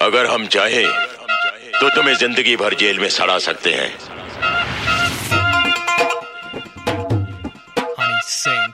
अगर हम चाहें तो तुम्हें जिंदगी भर जेल में सड़ा सकते हैं। हनी सिंह।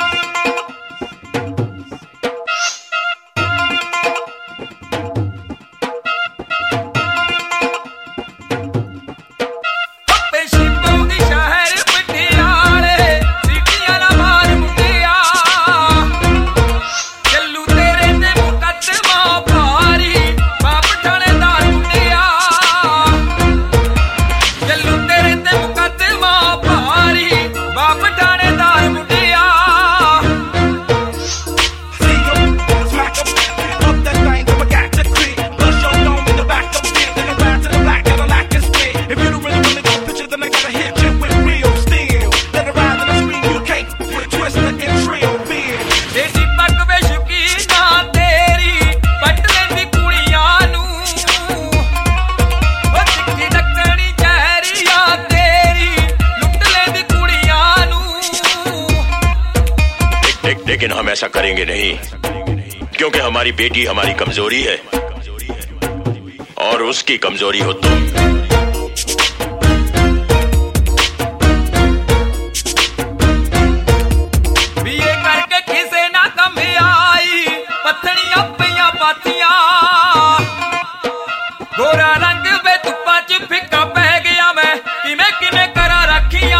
लेकिन हम ऐसा करेंगे नहीं, क्योंकि हमारी बेटी हमारी कमजोरी है और उसकी कमजोरी हो तुम। बीए करके किसे ना कम आई, पत्थड़ियां पईयां पाथियां, गोरा रंग वे धुप्पां च फिक्का पै गया, मैं किवें किवें करा रखियां।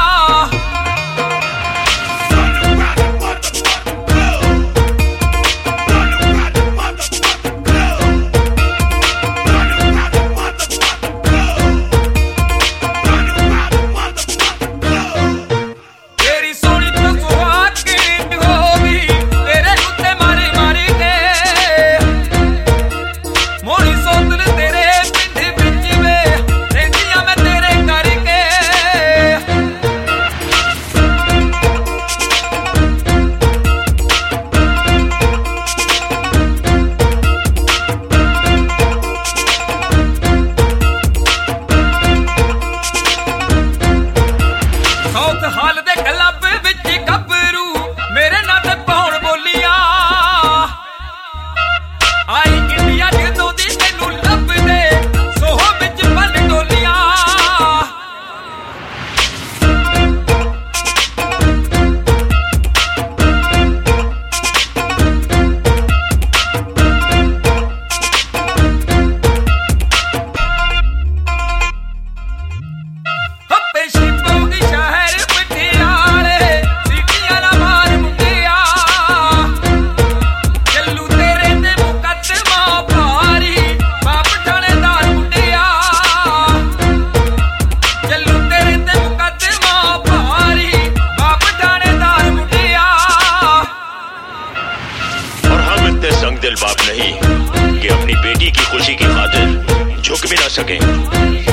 हाल दे क्लब विच गबरू मेरे नां ते पौण बोलियां, आई इंडिया जदों दी तैनू लभदे सोहो विच बन डोलियां। दिल बाप नहीं कि अपनी बेटी की खुशी की खातिर झुक भी ना सकें।